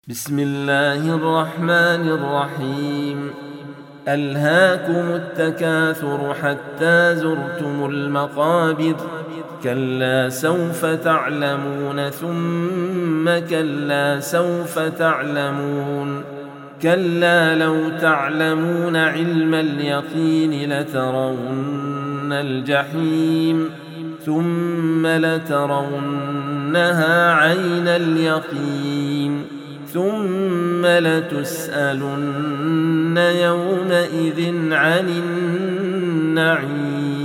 بسم الله الرحمن الرحيم. ألهاكم التكاثر حتى زرتم المقابر، كلا سوف تعلمون ثم كلا سوف تعلمون، كلا لو تعلمون علم اليقين لترون الجحيم ثم لترونها عين اليقين ثم لتسألن يومئذ عن النعيم.